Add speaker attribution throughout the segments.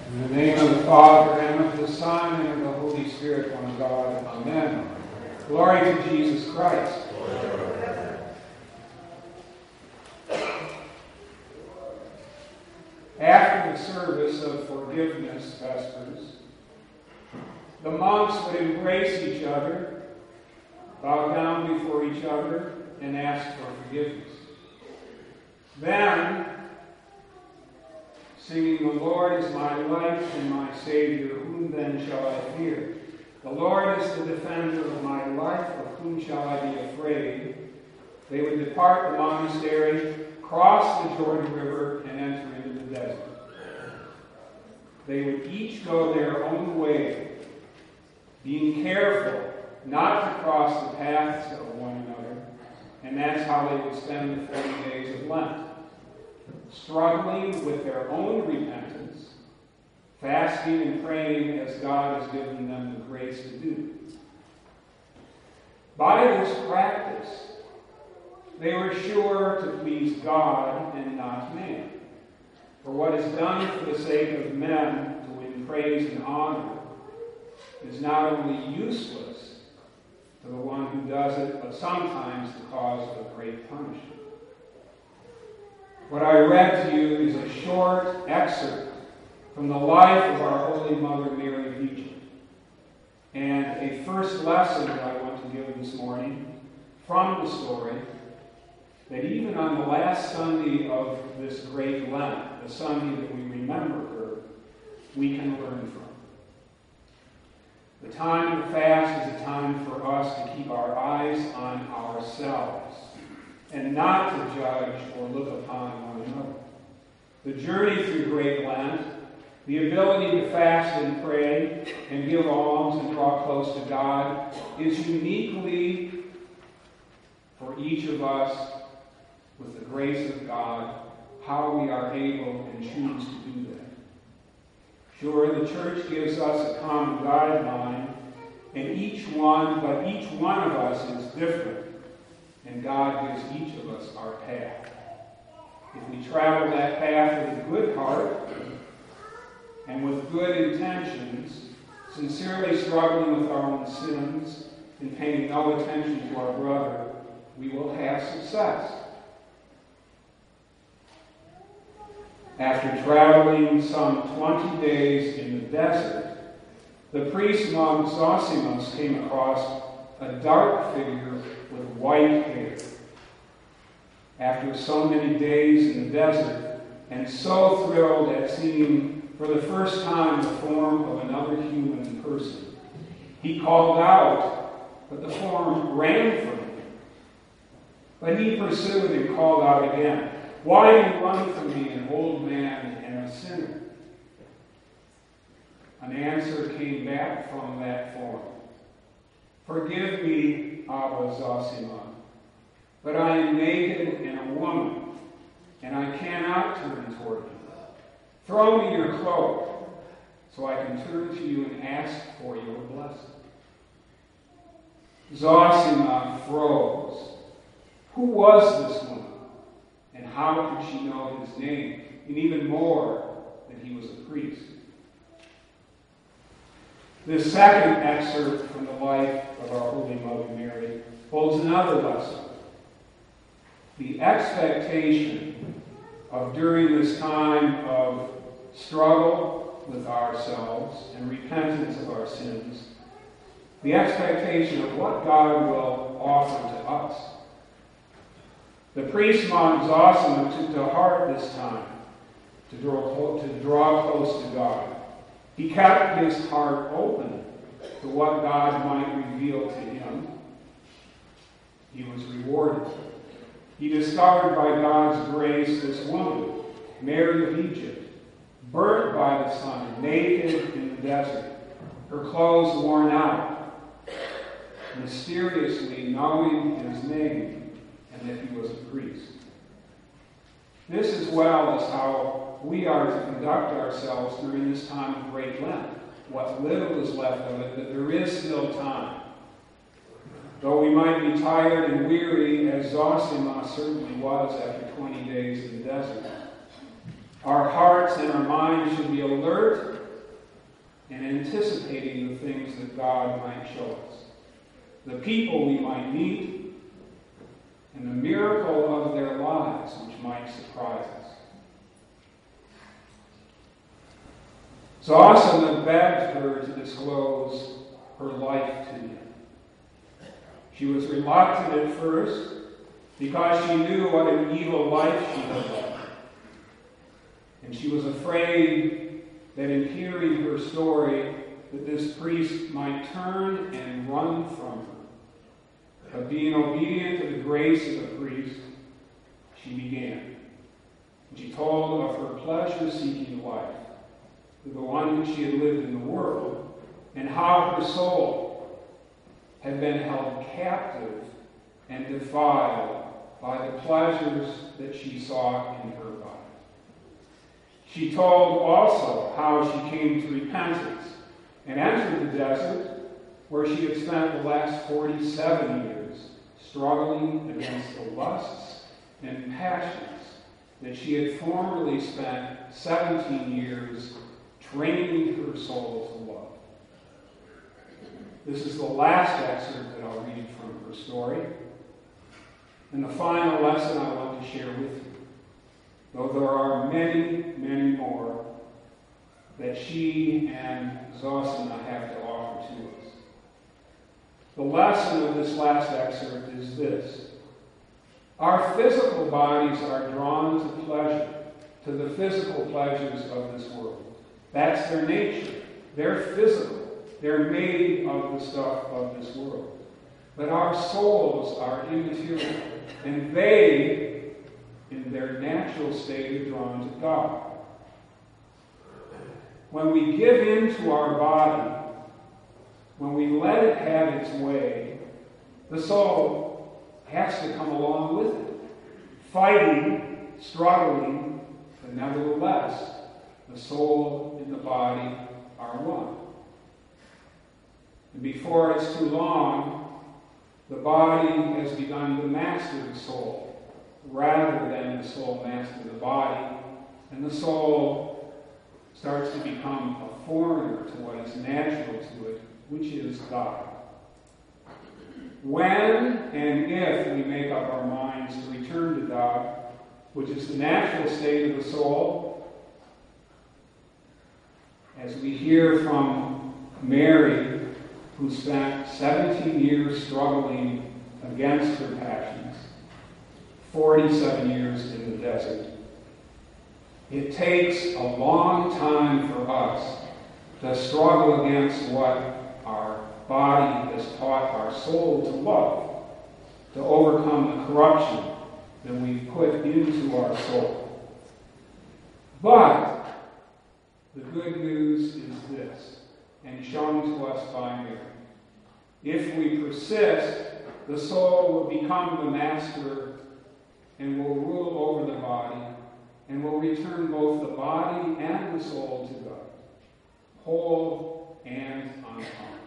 Speaker 1: In the name of the Father, and of the Son, and of the Holy Spirit, one God. Amen. Glory to Jesus Christ. After the service of forgiveness vespers, the monks would embrace each other, bow down before each other, and ask for forgiveness. Then, singing, "The Lord is my light and my Savior, whom then shall I fear? The Lord is the defender of my life, of whom shall I be afraid?" They would depart the monastery, cross the Jordan River, and enter into the desert. They would each go their own way, being careful not to cross the paths of one another, and that's how they would spend the 40 days of Lent, struggling with their own repentance, fasting and praying as God has given them the grace to do. By this practice, they were sure to please God and not man. For what is done for the sake of men to win praise and honor is not only useless to the one who does it, but sometimes the cause of great punishment. What I read to you is a short excerpt from the life of our Holy Mother Mary of Egypt, and a first lesson that I want to give this morning from the story, that even on the last Sunday of this great Lent, the Sunday that we remember her, we can learn from. The time of the fast is a time for us to keep our eyes on ourselves and not to judge or look upon one another. The journey through Great Lent, the ability to fast and pray and give alms and draw close to God, is uniquely for each of us, with the grace of God, how we are able and choose to do that. Sure, the church gives us a common guideline, and each one of us is different, and God gives each of us our path. If we travel that path with a good heart and with good intentions, sincerely struggling with our own sins and paying no attention to our brother, we will have success. After traveling some 20 days in the desert, the priest monk Zosimus came across a dark figure with white hair. After so many days in the desert, and so thrilled at seeing for the first time the form of another human person, he called out, but the form ran from him. But he pursued and called out again, "Why do you run from me, an old man and a sinner?" An answer came back from that form. "Forgive me, Abba Zosima, but I am naked and a woman, and I cannot turn toward you. Throw me your cloak, so I can turn to you and ask for your blessing." Zosima froze. Who was this woman? And how could she know his name? And even more, that he was a priest. This second excerpt from the life of our Holy Mother Mary holds another lesson. The expectation of, during this time of struggle with ourselves and repentance of our sins, the expectation of what God will offer to us. The priest monk Zosima took to heart this time to draw close to God. He kept his heart open to what God might reveal to him. He was rewarded. He discovered by God's grace this woman, Mary of Egypt, burnt by the sun, naked in the desert, her clothes worn out, mysteriously knowing his name, and that he was a priest. This as well as how we are to conduct ourselves during this time of Great Lent. What little is left of it, but there is still time. Though we might be tired and weary, as Zosima certainly was after 20 days in the desert, our hearts and our minds should be alert anticipating the things that God might show us, the people we might meet, and the miracle of their lives which might surprise us. Zosima begged her to disclose her life to him. She was reluctant at first because she knew what an evil life she had led. And she was afraid that in hearing her story, that this priest might turn and run from her. But being obedient to the grace of the priest, she began. She told of her pleasure-seeking life, the one that she had lived in the world, and how her soul had been held captive and defiled by the pleasures that she saw in her body. She told also how she came to repentance and entered the desert, where she had spent the last 47 years struggling against the lusts and passions that she had formerly spent 17 years training her soul to love. This is the last excerpt that I'll read from her story, and the final lesson I want to share with you, though there are many, many more that she and Zosima have to offer to us. The lesson of this last excerpt is this: our physical bodies are drawn to pleasure, to the physical pleasures of this world. That's their nature. They're physical. They're made of the stuff of this world. But our souls are immaterial, and they, in their natural state, are drawn to God. When we give in to our body, when we let it have its way, the soul has to come along with it, fighting, struggling, but nevertheless, the soul and the body are one. And before it's too long, the body has begun to master the soul, rather than the soul master the body, and the soul starts to become a foreigner to what is natural to it, which is God. When and if we make up our minds to return to God, which is the natural state of the soul, as we hear from Mary, who spent 17 years struggling against her passions, 47 years in the desert, it takes a long time for us to struggle against what our body has taught our soul to love, to overcome the corruption that we put into our soul. But the good news is this, and shown to us by Mary. If we persist, the soul will become the master and will rule over the body, and will return both the body and the soul to God, whole and unharmed.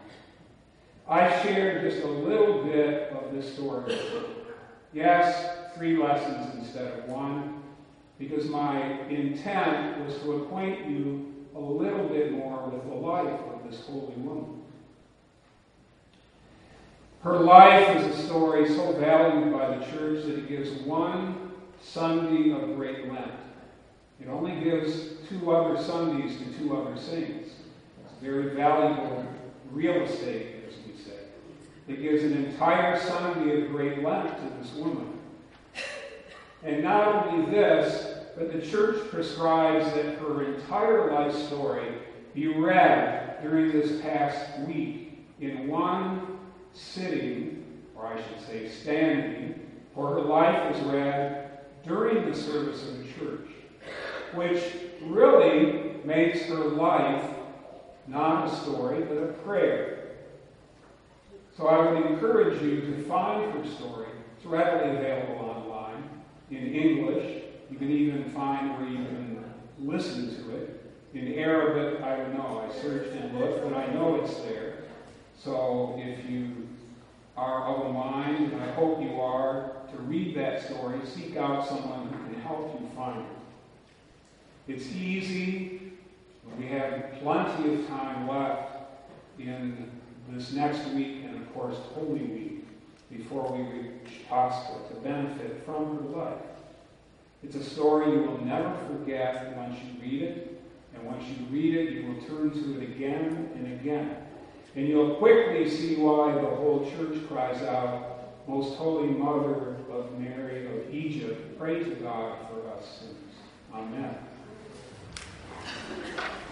Speaker 1: I shared just a little bit of this story with you. Yes, 3 lessons instead of 1, because my intent was to acquaint you a little bit more with the life of this holy woman. Her life is a story so valued by the church that it gives one Sunday of Great Lent. It only gives 2 other Sundays to 2 other saints. It's very valuable real estate, as we say. It gives an entire Sunday of Great Lent to this woman. And not only this, but the church prescribes that her entire life story be read during this past week in one sitting, or I should say standing, for her life was read during the service of the church, which really makes her life not a story, but a prayer. So I would encourage you to find her story. It's readily available online in English. You can even find where you can listen to it. In Arabic, I don't know. I searched and looked, but I know it's there. So if you are of a mind, and I hope you are, to read that story, seek out someone who can help you find it. It's easy. We have plenty of time left in this next week and, of course, Holy Week before we reach Pascha to benefit from her life. It's a story you will never forget once you read it, and once you read it, you will turn to it again and again. And you'll quickly see why the whole church cries out, Most Holy Mother of Mary of Egypt, pray to God for us sinners. Amen.